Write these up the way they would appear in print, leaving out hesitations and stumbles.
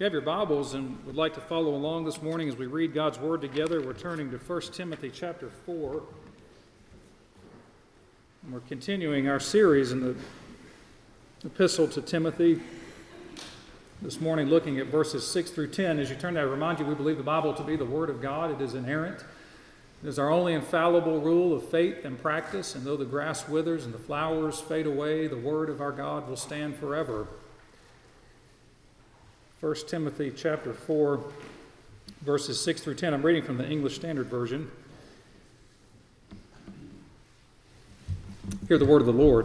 you have your Bibles and would like to follow along this morning as we read God's Word together, we're turning to 1 Timothy chapter 4. And we're continuing our series in the Epistle to Timothy. This morning looking at verses 6 through 10. As you turn there, I remind you we believe the Bible to be the Word of God. It is inerrant. It is our only infallible rule of faith and practice. And though the grass withers and the flowers fade away, the Word of our God will stand forever. 1 Timothy chapter 4, verses 6 through 10. I'm reading from the English Standard Version. Hear the word of the Lord.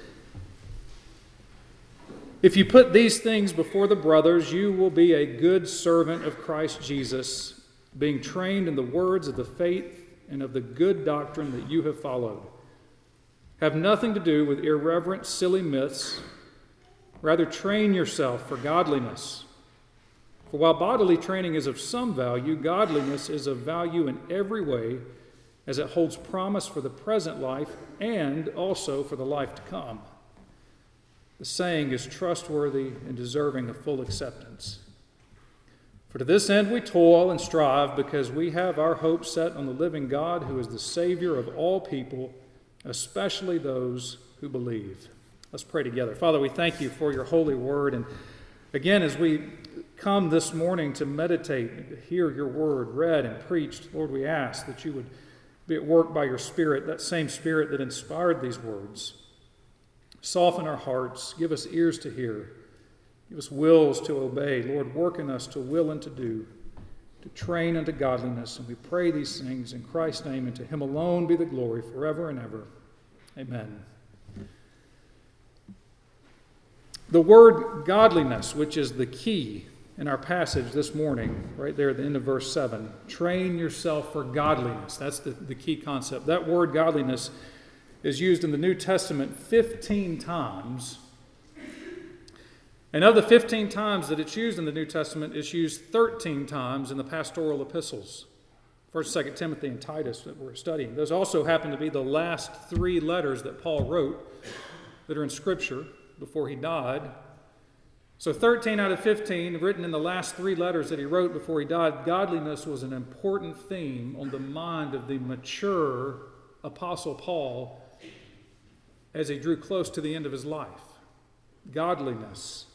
If you put these things before the brothers, you will be a good servant of Christ Jesus, being trained in the words of the faith and of the good doctrine that you have followed. Have nothing to do with irreverent, silly myths. Rather, train yourself for godliness. For while bodily training is of some value, godliness is of value in every way, as it holds promise for the present life and also for the life to come. The saying is trustworthy and deserving of full acceptance. For to this end we toil and strive, because we have our hope set on the living God, who is the Savior of all people, especially those who believe. Let's pray together. Father, we thank you for your holy word. And again, as we come this morning to meditate, to hear your word read and preached, Lord, we ask that you would be at work by your Spirit, that same Spirit that inspired these words. Soften our hearts, give us ears to hear, give us wills to obey. Lord, work in us to will and to do, to train unto godliness. And we pray these things in Christ's name, and to him alone be the glory forever and ever. Amen. The word godliness, which is the key in our passage this morning, right there at the end of verse 7, train yourself for godliness. That's the key concept. That word godliness is used in the New Testament 15 times. And of the 15 times that it's used in the New Testament, it's used 13 times in the pastoral epistles, 1st, 2nd Timothy, and Titus that we're studying. Those also happen to be the last three letters that Paul wrote that are in Scripture before he died. So 13 out of 15 written in the last three letters that he wrote before he died. Godliness was an important theme on the mind of the mature Apostle Paul as he drew close to the end of his life. Godliness.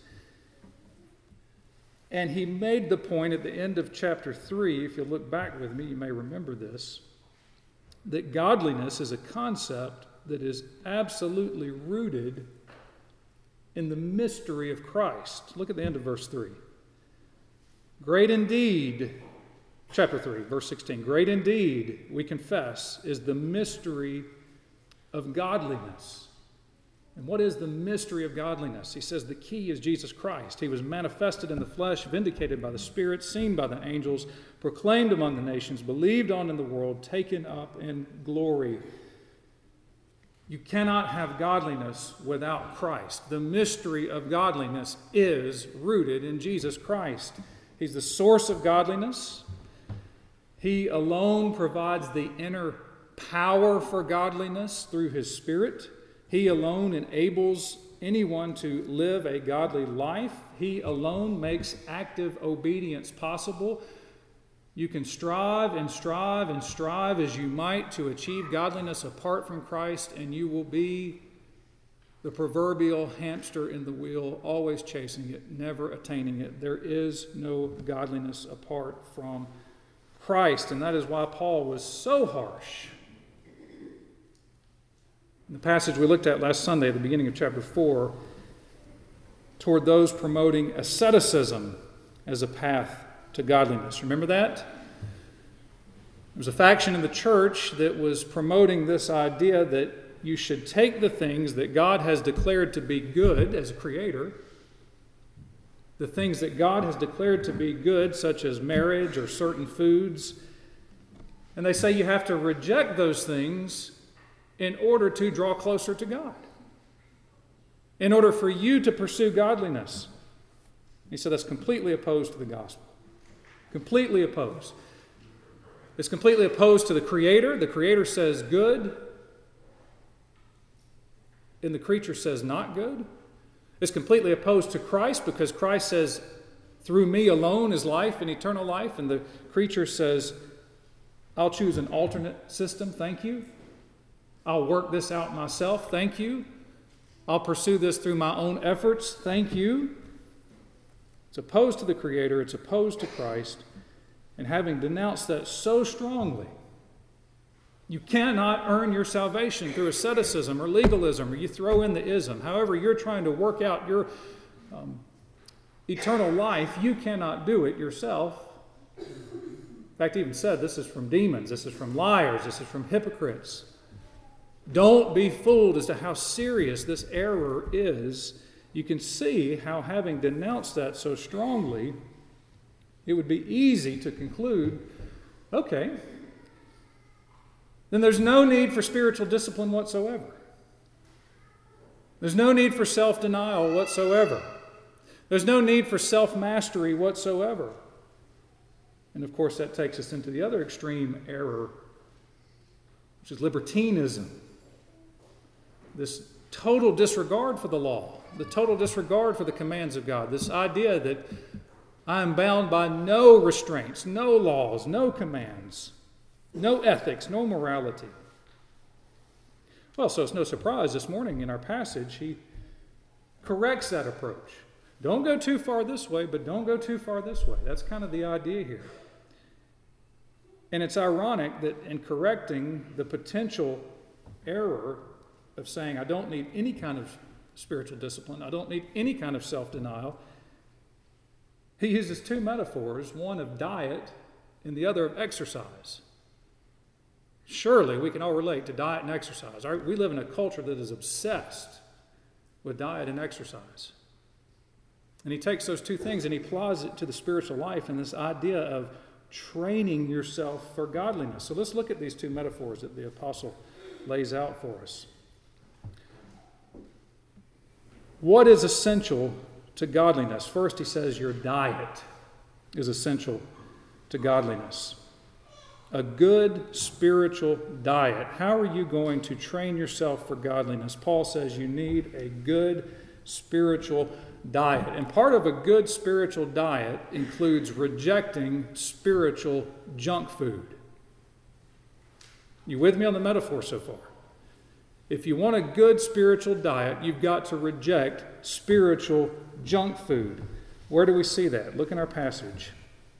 And he made the point at the end of chapter 3, if you look back with me, you may remember this, that godliness is a concept that is absolutely rooted in the mystery of Christ. Look at the end of verse 3. Great indeed, chapter 3, verse 16, great indeed, we confess, is the mystery of godliness. And what is the mystery of godliness? He says the key is Jesus Christ. He was manifested in the flesh, vindicated by the Spirit, seen by the angels, proclaimed among the nations, believed on in the world, taken up in glory. You cannot have godliness without Christ. The mystery of godliness is rooted in Jesus Christ. He's the source of godliness. He alone provides the inner power for godliness through his Spirit. He alone enables anyone to live a godly life. He alone makes active obedience possible. You can strive and strive and strive as you might to achieve godliness apart from Christ, and you will be the proverbial hamster in the wheel, always chasing it, never attaining it. There is no godliness apart from Christ, and that is why Paul was so harsh. In the passage we looked at last Sunday at the beginning of chapter 4, toward those promoting asceticism as a path to godliness. Remember that? There was a faction in the church that was promoting this idea that you should take the things that God has declared to be good as a creator, the things that God has declared to be good, such as marriage or certain foods, and they say you have to reject those things in order to draw closer to God, in order for you to pursue godliness. He said that's completely opposed to the gospel. Completely opposed. It's completely opposed to the Creator. The Creator says good, and the creature says not good. It's completely opposed to Christ, because Christ says Through me alone is life and eternal life. And the creature says, I'll choose an alternate system, thank you. I'll work this out myself, thank you. I'll pursue this through my own efforts, thank you. It's opposed to the Creator, it's opposed to Christ. And having denounced that so strongly, you cannot earn your salvation through asceticism or legalism, or you throw in the ism. However, you're trying to work out your eternal life, you cannot do it yourself. In fact, he even said this is from demons, this is from liars, this is from hypocrites. Don't be fooled as to how serious this error is. You can see how, having denounced that so strongly, it would be easy to conclude, okay, then there's no need for spiritual discipline whatsoever. There's no need for self-denial whatsoever. There's no need for self-mastery whatsoever. And of course, that takes us into the other extreme error, which is libertinism. This total disregard for the law, the total disregard for the commands of God, this idea that I am bound by no restraints, no laws, no commands, no ethics, no morality. Well, so it's no surprise this morning in our passage, he corrects that approach. Don't go too far this way, but don't go too far this way. That's kind of the idea here. And it's ironic that in correcting the potential error of saying, I don't need any kind of spiritual discipline, I don't need any kind of self-denial, he uses two metaphors, one of diet and the other of exercise. Surely we can all relate to diet and exercise. We live in a culture that is obsessed with diet and exercise. And he takes those two things and he applies it to the spiritual life and this idea of training yourself for godliness. So let's look at these two metaphors that the apostle lays out for us. What is essential to godliness? First, he says your diet is essential to godliness. A good spiritual diet. How are you going to train yourself for godliness? Paul says you need a good spiritual diet. And part of a good spiritual diet includes rejecting spiritual junk food. You with me on the metaphor so far? If you want a good spiritual diet, you've got to reject spiritual junk food. Where do we see that? Look in our passage.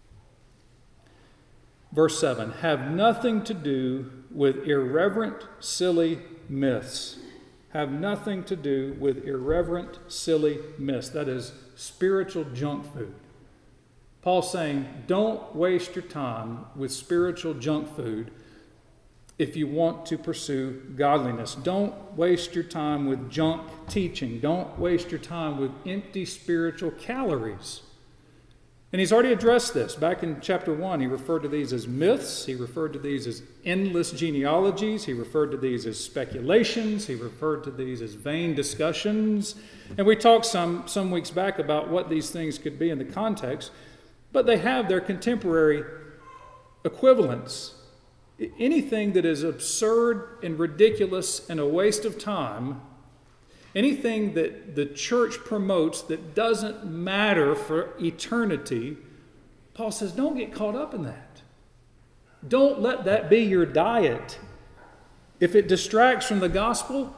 Verse 7, have nothing to do with irreverent, silly myths. Have nothing to do with irreverent, silly myths. That is spiritual junk food. Paul's saying, don't waste your time with spiritual junk food if you want to pursue godliness. Don't waste your time with junk teaching. Don't waste your time with empty spiritual calories. And he's already addressed this. Back in chapter 1, he referred to these as myths. He referred to these as endless genealogies. He referred to these as speculations. He referred to these as vain discussions. And we talked some weeks back about what these things could be in the context. But they have their contemporary equivalents. Anything that is absurd and ridiculous and a waste of time, anything that the church promotes that doesn't matter for eternity, Paul says, don't get caught up in that. Don't let that be your diet. If it distracts from the gospel,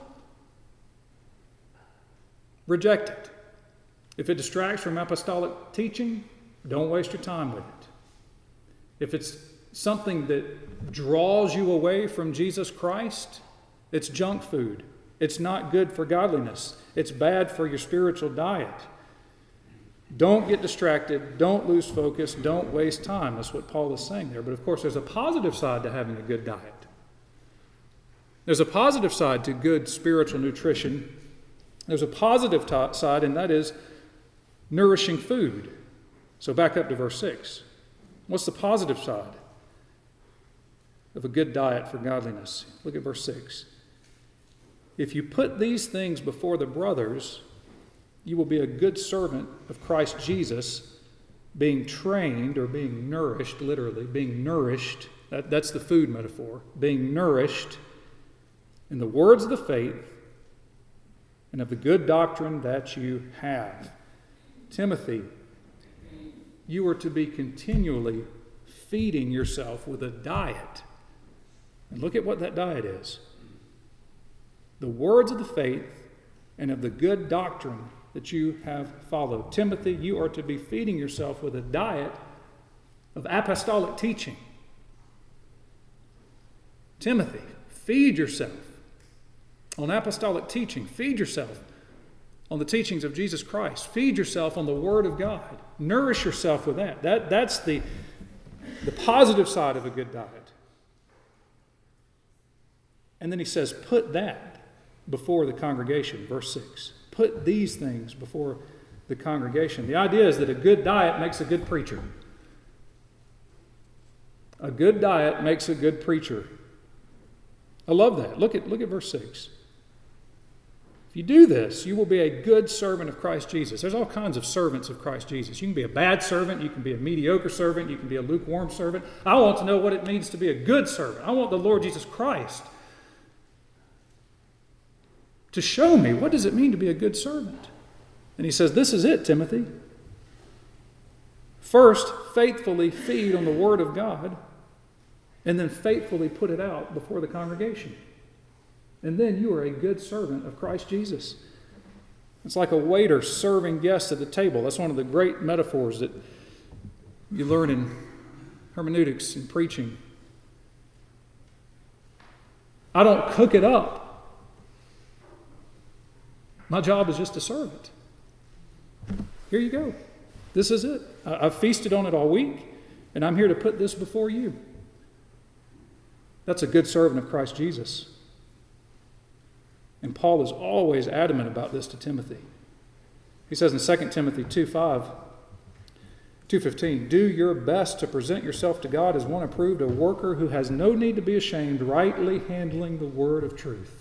reject it. If it distracts from apostolic teaching, don't waste your time with it. If it's something that draws you away from Jesus Christ, it's junk food. It's not good for godliness. It's bad for your spiritual diet. Don't get distracted. Don't lose focus. Don't waste time. That's what Paul is saying there. But of course, there's a positive side to having a good diet. There's a positive side to good spiritual nutrition. There's a positive side, and that is nourishing food. So back up to verse 6. What's the positive side of a good diet for godliness? Look at verse 6. If you put these things before the brothers, you will be a good servant of Christ Jesus, being trained or being nourished, literally, being nourished. That's the food metaphor. Being nourished in the words of the faith and of the good doctrine that you have. Timothy, you are to be continually feeding yourself with a diet. And look at what that diet is. The words of the faith and of the good doctrine that you have followed. Timothy, you are to be feeding yourself with a diet of apostolic teaching. Timothy, feed yourself on apostolic teaching. Feed yourself on the teachings of Jesus Christ. Feed yourself on the Word of God. Nourish yourself with that. That's the positive side of a good diet. And then he says, put that before the congregation. Verse 6. Put these things before the congregation. The idea is that a good diet makes a good preacher. A good diet makes a good preacher. I love that. Look at verse 6. If you do this, you will be a good servant of Christ Jesus. There's all kinds of servants of Christ Jesus. You can be a bad servant. You can be a mediocre servant. You can be a lukewarm servant. I want to know what it means to be a good servant. I want the Lord Jesus Christ to show me what does it mean to be a good servant. And he says, this is it, Timothy. First, faithfully feed on the Word of God, and then faithfully put it out before the congregation. And then you are a good servant of Christ Jesus. It's like a waiter serving guests at the table. That's one of the great metaphors that you learn in hermeneutics and preaching. I don't cook it up. My job is just to serve it. Here you go. This is it. I've feasted on it all week, and I'm here to put this before you. That's a good servant of Christ Jesus. And Paul is always adamant about this to Timothy. He says in 2 Timothy 2:15, do your best to present yourself to God as one approved, a worker who has no need to be ashamed, rightly handling the word of truth.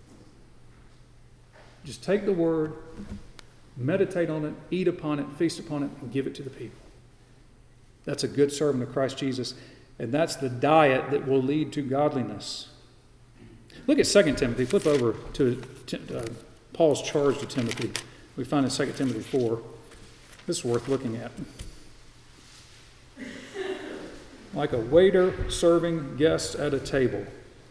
Just take the word, meditate on it, eat upon it, feast upon it, and give it to the people. That's a good servant of Christ Jesus, and that's the diet that will lead to godliness. Look at 2 Timothy. Flip over to Paul's charge to Timothy. We find in 2 Timothy 4. This is worth looking at. Like a waiter serving guests at a table.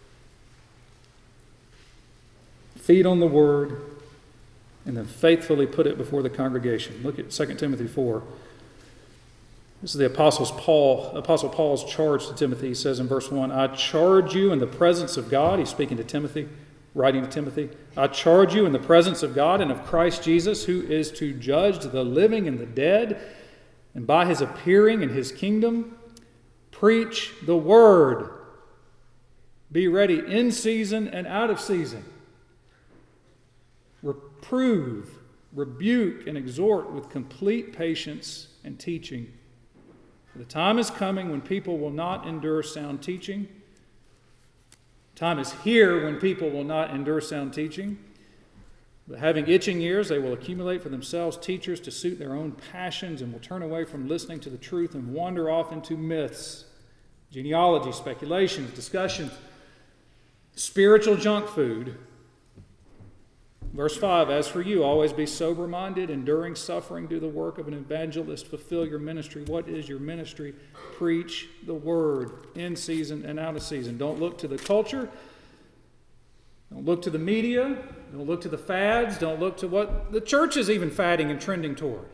Feed on the word, and then faithfully put it before the congregation. Look at 2 Timothy 4. This is the Apostle Paul's charge to Timothy. He says in verse 1, I charge you in the presence of God. He's speaking to Timothy, writing to Timothy. I charge you in the presence of God and of Christ Jesus, who is to judge the living and the dead, and by his appearing in his kingdom, preach the word. Be ready in season and out of season. Reprove, rebuke, and exhort with complete patience and teaching. The time is coming when people will not endure sound teaching. Time is here when people will not endure sound teaching. But having itching ears, they will accumulate for themselves teachers to suit their own passions, and will turn away from listening to the truth and wander off into myths, genealogy, speculations, discussions, spiritual junk food. Verse 5, as for you, always be sober-minded, enduring suffering, do the work of an evangelist, fulfill your ministry. What is your ministry? Preach the word in season and out of season. Don't look to the culture. Don't look to the media. Don't look to the fads. Don't look to what the church is even fadding and trending toward.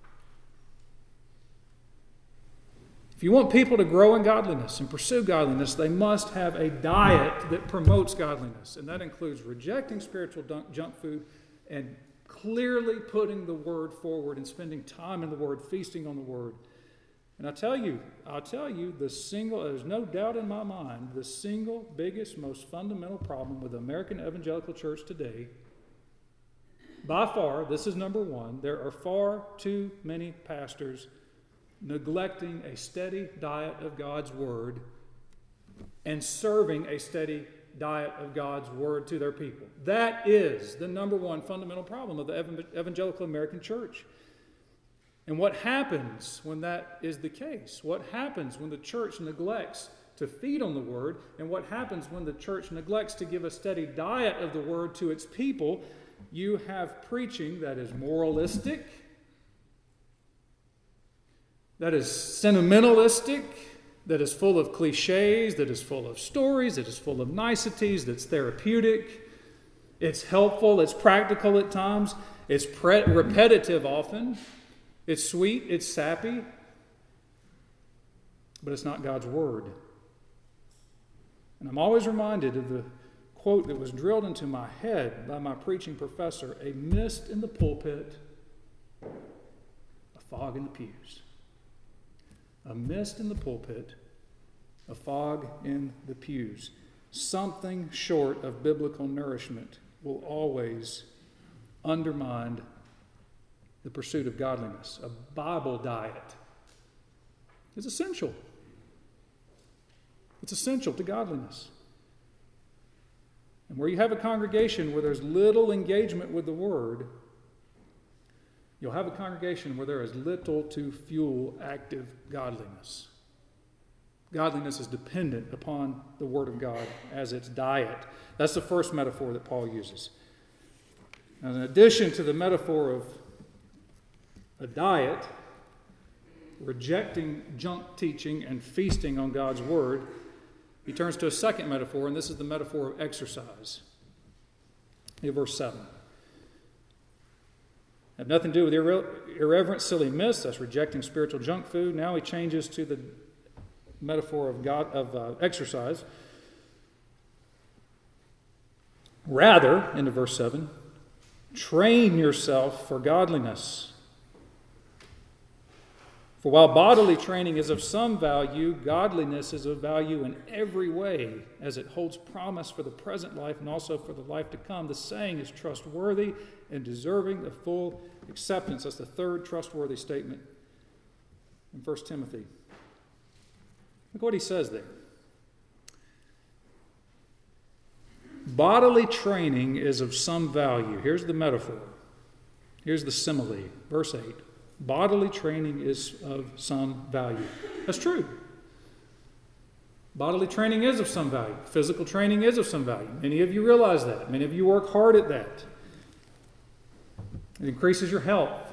If you want people to grow in godliness and pursue godliness, they must have a diet that promotes godliness. And that includes rejecting spiritual junk food and clearly putting the word forward and spending time in the word, feasting on the word. And I'll tell you, there's no doubt in my mind, the single biggest, most fundamental problem with the American evangelical church today, by far, this is number one, there are far too many pastors neglecting a steady diet of God's Word and serving a steady diet of God's Word to their people. That is the number one fundamental problem of the evangelical American church. And what happens when that is the case? What happens when the church neglects to feed on the Word? And what happens when the church neglects to give a steady diet of the Word to its people? You have preaching that is moralistic, that is sentimentalistic, that is full of cliches, that is full of stories, that is full of niceties, that's therapeutic. It's helpful, it's practical at times, it's repetitive often, it's sweet, it's sappy, but it's not God's Word. And I'm always reminded of the quote that was drilled into my head by my preaching professor: a mist in the pulpit, a fog in the pews. A mist in the pulpit, a fog in the pews. Something short of biblical nourishment will always undermine the pursuit of godliness. A Bible diet is essential. It's essential to godliness. And where you have a congregation where there's little engagement with the Word, you'll have a congregation where there is little to fuel active godliness. Godliness is dependent upon the Word of God as its diet. That's the first metaphor that Paul uses. Now, in addition to the metaphor of a diet, rejecting junk teaching and feasting on God's Word, he turns to a second metaphor, and this is the metaphor of exercise. In verse 7. Have nothing to do with irreverent, silly myths. That's rejecting spiritual junk food. Now he changes to the metaphor of exercise. Rather, into verse 7, train yourself for godliness. For while bodily training is of some value, godliness is of value in every way, as it holds promise for the present life and also for the life to come. The saying is trustworthy and deserving of full acceptance. That's the third trustworthy statement in 1 Timothy. Look what he says there. Bodily training is of some value. Here's the metaphor. Here's the simile. Verse 8. Bodily training is of some value. That's true. Bodily training is of some value. Physical training is of some value. Many of you realize that. Many of you work hard at that. It increases your health.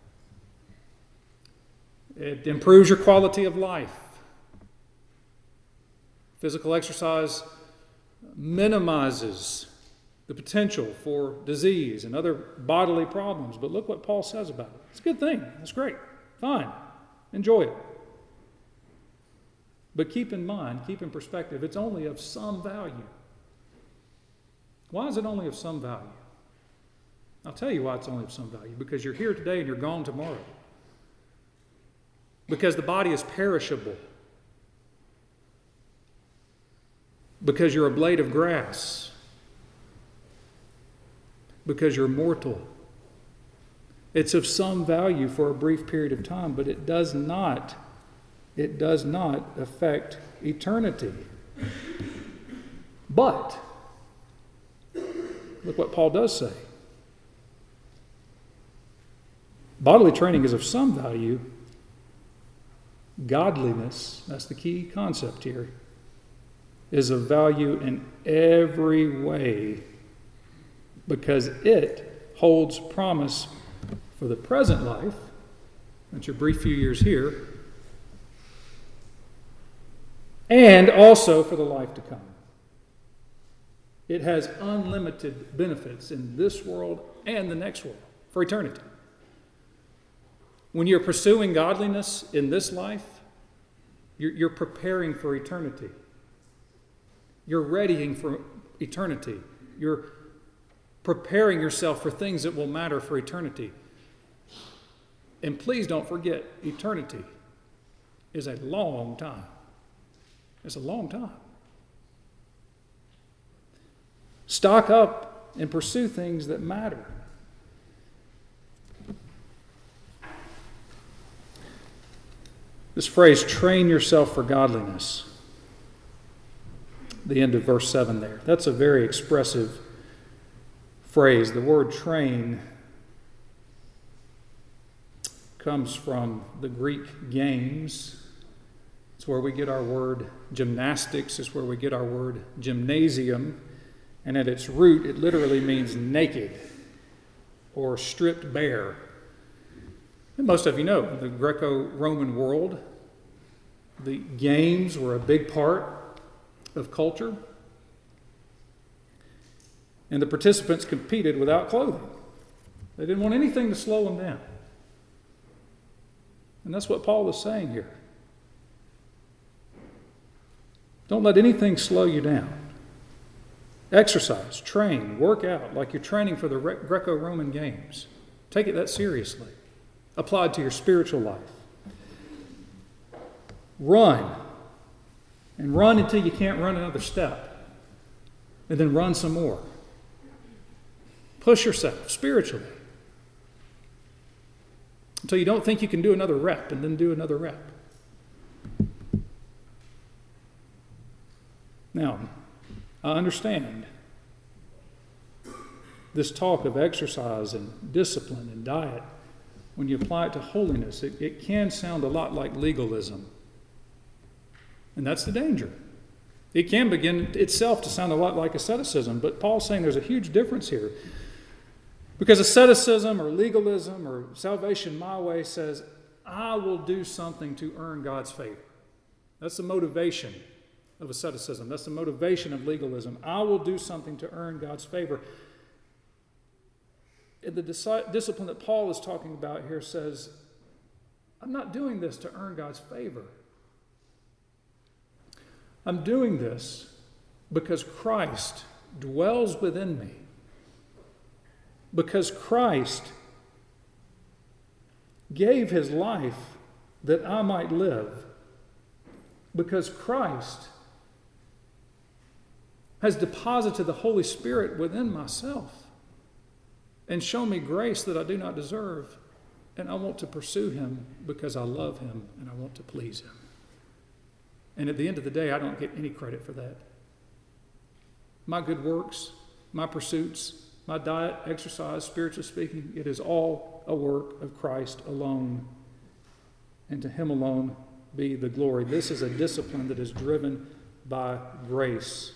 It improves your quality of life. Physical exercise minimizes the potential for disease and other bodily problems. But look what Paul says about it. It's a good thing. That's great. Fine. Enjoy it. But keep in mind, keep in perspective, it's only of some value. Why is it only of some value? I'll tell you why it's only of some value. Because you're here today and you're gone tomorrow. Because the body is perishable. Because you're a blade of grass. Because you're mortal. It's of some value for a brief period of time, but it does not affect eternity. But look what Paul does say. Bodily training is of some value. Godliness, that's the key concept here, is of value in every way because it holds promise for the present life, that's your brief few years here, and also for the life to come. It has unlimited benefits in this world and the next world for eternity. When you're pursuing godliness in this life, you're preparing for eternity. You're readying for eternity. You're preparing yourself for things that will matter for eternity. And please don't forget, eternity is a long time. It's a long time. Stock up and pursue things that matter. This phrase, train yourself for godliness, the end of verse 7 there, that's a very expressive phrase. The word train comes from the Greek games. It's where we get our word gymnastics. It's where we get our word gymnasium. And at its root, it literally means naked or stripped bare. And most of you know, in the Greco-Roman world, the games were a big part of culture. And the participants competed without clothing. They didn't want anything to slow them down. And that's what Paul is saying here. Don't let anything slow you down. Exercise, train, work out like you're training for the Greco-Roman games. Take it that seriously. Applied to your spiritual life. Run. And run until you can't run another step. And then run some more. Push yourself spiritually. Until you don't think you can do another rep, and then do another rep. Now, I understand this talk of exercise and discipline and diet. When you apply it to holiness, it can sound a lot like legalism. And that's the danger. It can begin itself to sound a lot like asceticism, but Paul's saying there's a huge difference here. Because asceticism or legalism or salvation my way says, I will do something to earn God's favor. That's the motivation of asceticism. That's the motivation of legalism. I will do something to earn God's favor. The discipline that Paul is talking about here says, I'm not doing this to earn God's favor. I'm doing this because Christ dwells within me. Because Christ gave his life that I might live. Because Christ has deposited the Holy Spirit within myself and shown me grace that I do not deserve. And I want to pursue him because I love him and I want to please him. And at the end of the day, I don't get any credit for that. My good works, my pursuits, my diet, exercise, spiritually speaking, it is all a work of Christ alone. And to him alone be the glory. This is a discipline that is driven by grace.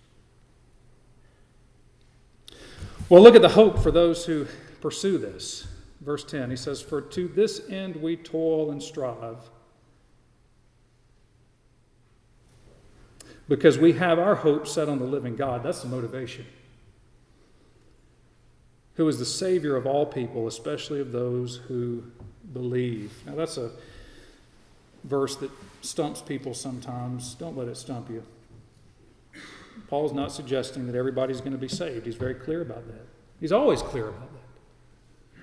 Well, look at the hope for those who pursue this. Verse 10, he says, for to this end we toil and strive, because we have our hope set on the living God. That's the motivation. Who is the Savior of all people, especially of those who believe. Now that's a verse that stumps people sometimes. Don't let it stump you. Paul's not suggesting that everybody's going to be saved. He's very clear about that. He's always clear about that.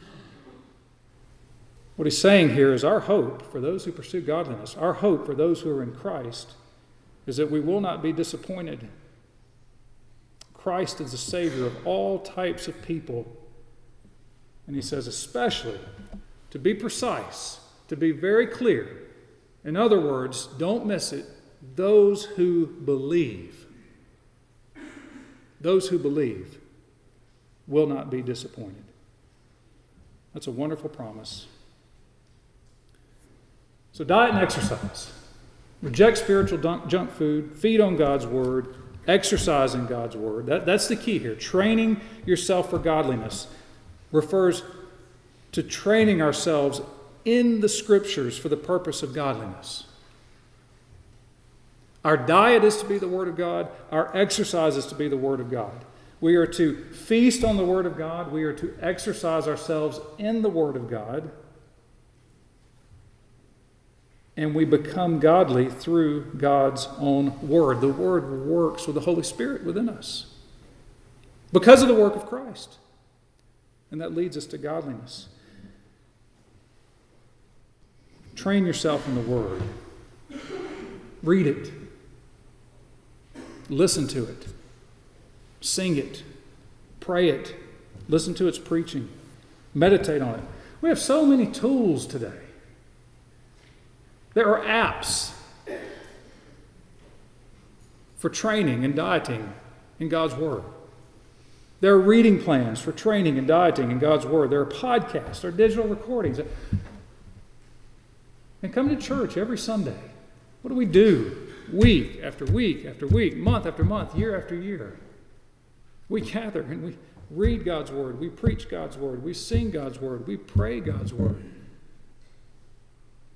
What he's saying here is our hope for those who pursue godliness, our hope for those who are in Christ, is that we will not be disappointed. Christ is the Savior of all types of people. And he says especially, to be precise, to be very clear. In other words, don't miss it, those who believe. Those who believe will not be disappointed. That's a wonderful promise. So diet and exercise. Reject spiritual junk food. Feed on God's Word. Exercise in God's Word. That's the key here. Training yourself for godliness refers to training ourselves in the Scriptures for the purpose of godliness. Our diet is to be the Word of God. Our exercise is to be the Word of God. We are to feast on the Word of God. We are to exercise ourselves in the Word of God. And we become godly through God's own Word. The Word works with the Holy Spirit within us because of the work of Christ. And that leads us to godliness. Train yourself in the Word. Read it. Listen to it. Sing it. Pray it. Listen to its preaching. Meditate on it. We have so many tools today. There are apps for training and dieting in God's Word. There are reading plans for training and dieting in God's Word. There are podcasts, there are digital recordings. And come to church every Sunday. What do we do? Week after week after week, month after month, year after year. We gather and we read God's Word. We preach God's Word. We sing God's Word. We pray God's Word.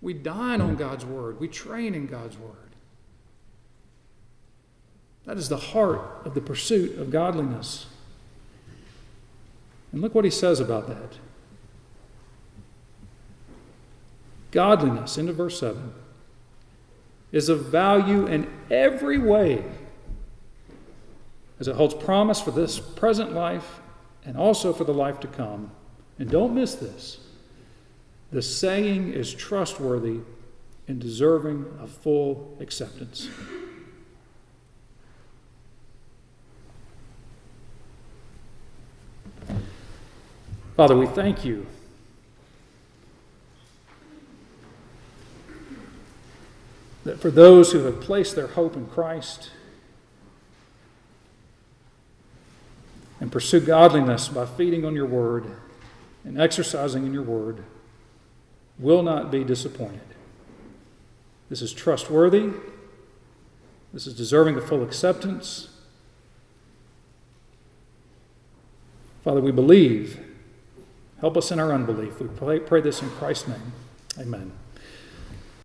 We dine on God's Word. We train in God's Word. That is the heart of the pursuit of godliness. And look what he says about that. Godliness, into verse 7, is of value in every way, as it holds promise for this present life and also for the life to come. And don't miss this. The saying is trustworthy and deserving of full acceptance. Father, we thank you that for those who have placed their hope in Christ and pursue godliness by feeding on your word and exercising in your word, will not be disappointed. This is trustworthy. This is deserving of full acceptance. Father, we believe. Help us in our unbelief. We pray this in Christ's name. Amen.